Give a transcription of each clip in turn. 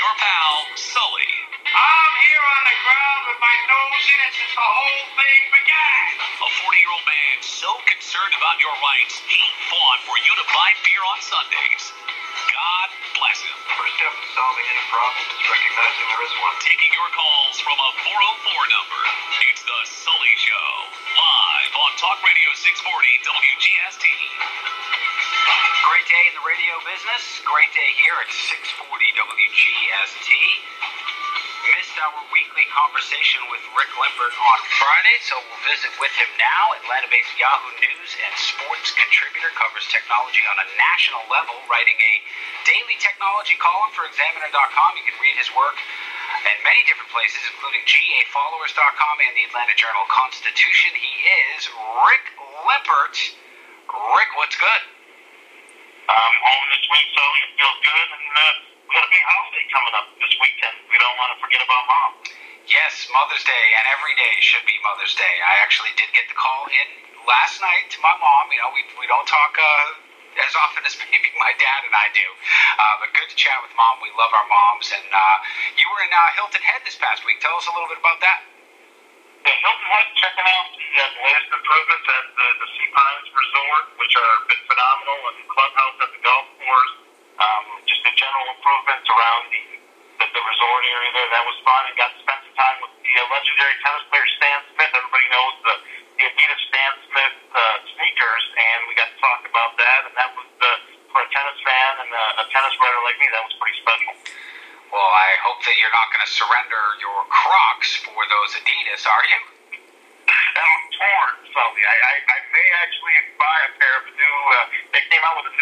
your pal, Sully. I'm here on the ground with my nose in it since the whole thing began. A 40-year-old man so concerned about your rights, he fought for you to buy beer on Sundays. God bless him. First step in solving any problem is recognizing there is one. Taking your calls from a 404 number. It's The Sully Show. Live on Talk Radio 640 WGST. Great day in the radio business. Great day here at 640 WGST. Missed our weekly conversation with Rick Limpert on Friday, so we'll visit with him now. Atlanta-based Yahoo News and sports contributor, covers technology on a national level, writing a daily technology column for Examiner.com. You can read his work in many different places, including GAFollowers.com and the Atlanta Journal-Constitution. He is Rick Limpert. Rick, what's good? I'm home this week, so it feels good, and we got a big holiday coming up this weekend. We don't want to forget about Mom. Yes, Mother's Day, and every day should be Mother's Day. I actually did get the call in last night to my mom. You know, we don't talk as often as maybe my dad and I do, but good to chat with Mom. We love our moms, and you were in Hilton Head this past week. Tell us a little bit about that. Yeah, Hilton Head, checking out the latest improvements at the Sea Pines Resort, which are been phenomenal, and the clubhouse at the golf course. Just the general improvements around the resort area there. That was fun, and got to spend some time with the legendary tennis player Stan Smith. Everybody knows the Adidas Stan Smith sneakers, and we got to talk about that, and that was, for a tennis fan and a tennis writer like me, that was pretty special. Well, I hope that you're not going to surrender your Crocs for those Adidas, are you? That was torn, Sully. I may actually buy a pair of the new, they came out with a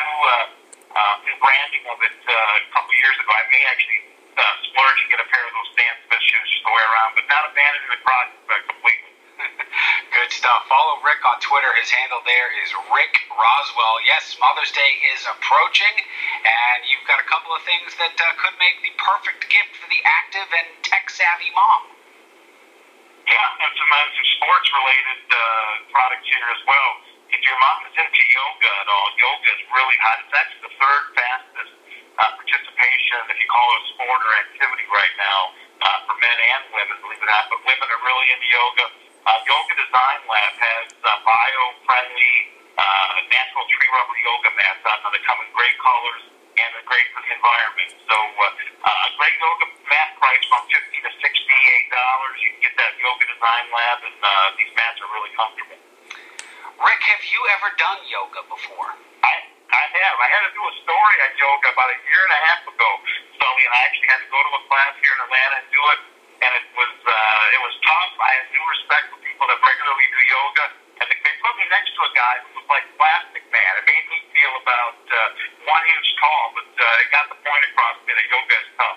new branding of it a couple years ago. I may actually splurge and get a pair of those Stan Smith shoes just to wear around, but not abandoning the Crocs completely. Good stuff. Follow Rick on Twitter. His handle there is Rick Roswell. Yes, Mother's Day is approaching, and you've got a couple of things that could make the perfect gift for the active and tech-savvy mom. Yeah, and some sports-related products here as well. If your mom is into yoga at all, yoga is really hot. It's actually the third fastest participation, if you call it a sport or activity right now, for men and women, believe it or not. But women are really into yoga. Yoga Design Lab has bio-friendly, natural tree rubber yoga mats out. They come in great colors and they're great for the environment. So a great yoga mat price from $50 to $68. You can get that at Yoga Design Lab, and these mats are really comfortable. Rick, have you ever done yoga before? I have. I had to do a story on yoga about a year and a half ago, Sully, and I actually had to go to a class here in Atlanta and do it. And it was tough. I had new respect for people that regularly do yoga. And they put me next to a guy who was like Plastic Man. It made me feel about 1 inch tall, but it got the point across to me that yoga is tough.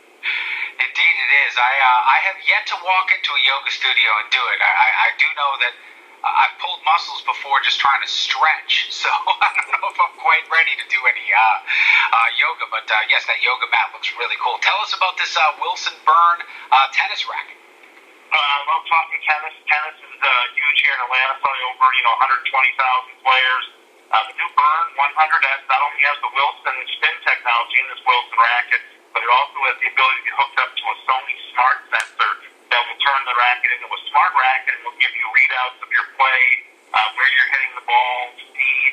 Indeed it is. I have yet to walk into a yoga studio and do it. I do know that I've pulled muscles before just trying to stretch, so I don't know if I'm quite ready to do any yoga, but yes, that yoga mat looks really cool. Tell us about this Wilson Byrne tennis racket. I love talking tennis. Tennis is huge here in Atlanta, probably over 120,000 players. The new Byrne 100 not only has the Wilson spin technology in this Wilson racket, but it also has the ability to be hooked up to a Sony smart sensor that will turn the racket into a smart racket and will give you readouts of your play, where you're hitting the ball, speed,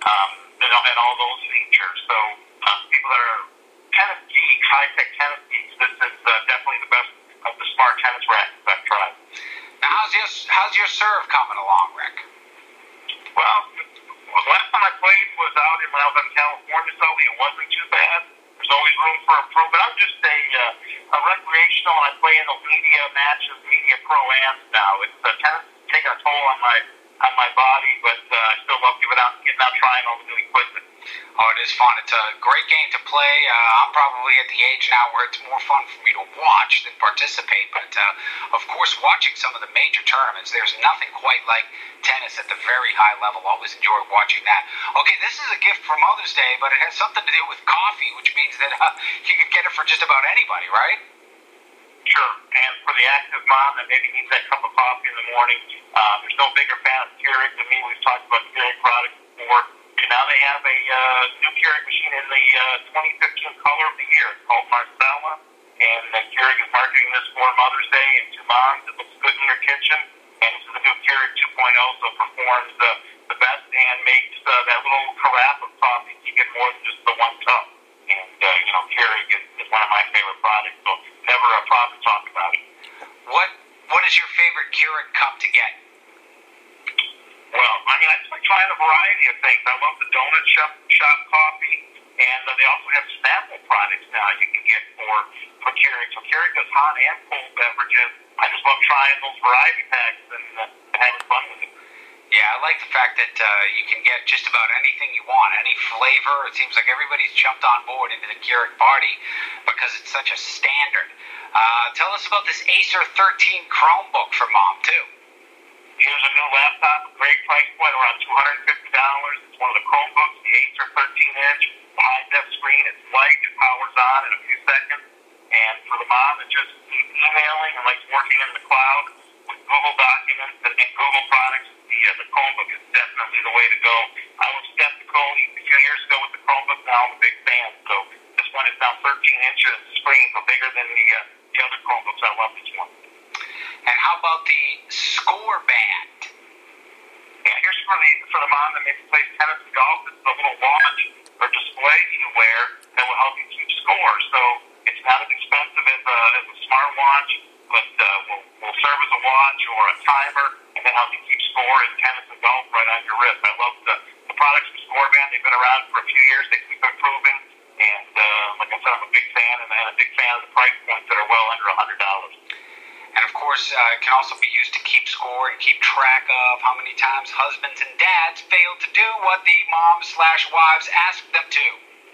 and all those features. So people that are tennis geeks, high-tech tennis geeks, this is definitely the best of the smart tennis rackets I've tried. Now, how's your serve coming along, Rick? Well, the last time I played was out when I was in California, so it wasn't too bad. There's always room for improvement. I'm just a recreational, and I play in the media matches, media pro-ams now. It's tennis is taking a toll on my body, but I still love getting out, trying all the new equipment. Oh, it is fun. It's a great game to play. I'm probably at the age now where it's more fun for me to watch than participate. But, of course, watching some of the major tournaments, there's nothing quite like tennis at the very high level. Always enjoyed watching that. Okay, this is a gift for Mother's Day, but it has something to do with coffee, which means that you can get it for just about anybody, right? Sure. And for the active mom that maybe needs that cup of coffee in the morning, there's no bigger fan of Keurig than me. We've talked about Keurig products before. And now they have a new Keurig machine in the 2015 color of the year. It's called Marsala. and Keurig is marketing this for Mother's Day and to moms. It looks good in your kitchen, and this is the new Keurig 2.0, so it performs the best and makes that little carafe of coffee you get more than just the one cup. And, Keurig is one of my favorite products, so never a problem to talk about it. What is your favorite Keurig cup to get? Well, I just like trying a variety of things. I love the donut shop coffee, and they also have Snapple products now you can get for Keurig. So Keurig does hot and cold beverages. I just love trying those variety packs and having fun with it. Yeah, I like the fact that you can get just about anything you want, any flavor. It seems like everybody's jumped on board into the Keurig party because it's such a standard. Tell us about this Acer 13 Chromebook for mom, too. Here's a new laptop, a great price point, around $250. It's one of the Chromebooks, the Acer 13-inch, high-def screen. It's light, it powers on in a few seconds. And for the mom that just keeps emailing and likes working in the cloud with Google Documents and Google products, the Chromebook is definitely the way to go. I was skeptical a few years ago with the Chromebook. Now I'm a big fan. So this one is now 13 inches screen, so bigger than the other Chromebooks. I love this one. And how about the Score Band? Yeah, here's for the mom that maybe plays tennis and golf. It's a little watch or display you wear that will help you keep score. So it's not as expensive as a smartwatch, but will serve as a watch or a timer, and then help you keep score in tennis and golf right on your wrist. I love the products from Score Band. They've been around for a few years. They keep improving, and like I said, I'm a big fan, and I'm a big fan of the price points that are well under $100. And of course, it can also be used to keep score and keep track of how many times husbands and dads failed to do what the moms/wives asked them to.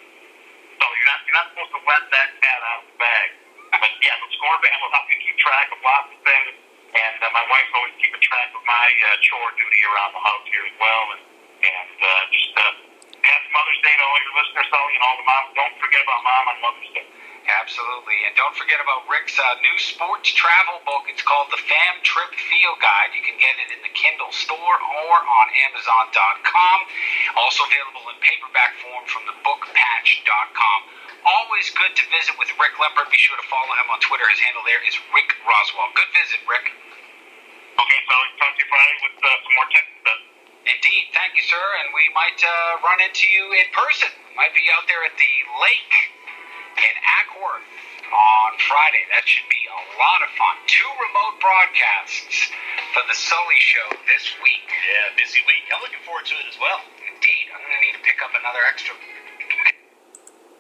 So you're not supposed to let that cat out of the bag. But yeah, the Score Band will help you keep track of lots of things. And my wife's always keeping track of my chore duty around the house here as well. And just happy Mother's Day to all your listeners, Sully, and all the moms. Don't forget about Mom on Mother's Day. Absolutely. And don't forget about Rick's new sports travel book. It's called The Fam Trip Field Guide. You can get it in the Kindle store or on Amazon.com. Also available in paperback form from thebookpatch.com. Always good to visit with Rick Limpert. Be sure to follow him on Twitter. His handle there is Rick Roswell. Good visit, Rick. Okay, so I'll talk to you Friday with some more tech stuff. Indeed. Thank you, sir. And we might run into you in person. Might be out there at the lake in Ackworth on Friday. That should be a lot of fun. 2 remote broadcasts for the Sully Show this week. Yeah, busy week. I'm looking forward to it as well. Indeed. I'm going to need to pick up another extra